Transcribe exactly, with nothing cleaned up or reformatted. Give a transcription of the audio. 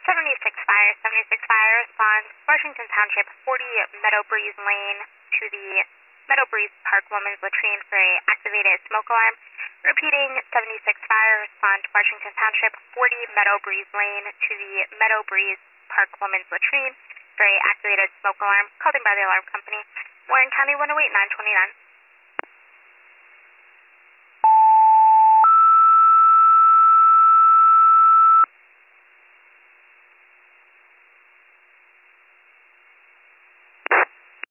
seventy-six Fire, seventy-six Fire responds, Washington Township, forty Meadow Breeze Lane to the Meadow Breeze Park Women's Latrine for a activated smoke alarm. Repeating, seventy-six Fire responds, Washington Township, forty Meadow Breeze Lane to the Meadow Breeze Park Women's Latrine for a activated smoke alarm called in by the alarm company. Warren County one oh eight nine twenty-nine.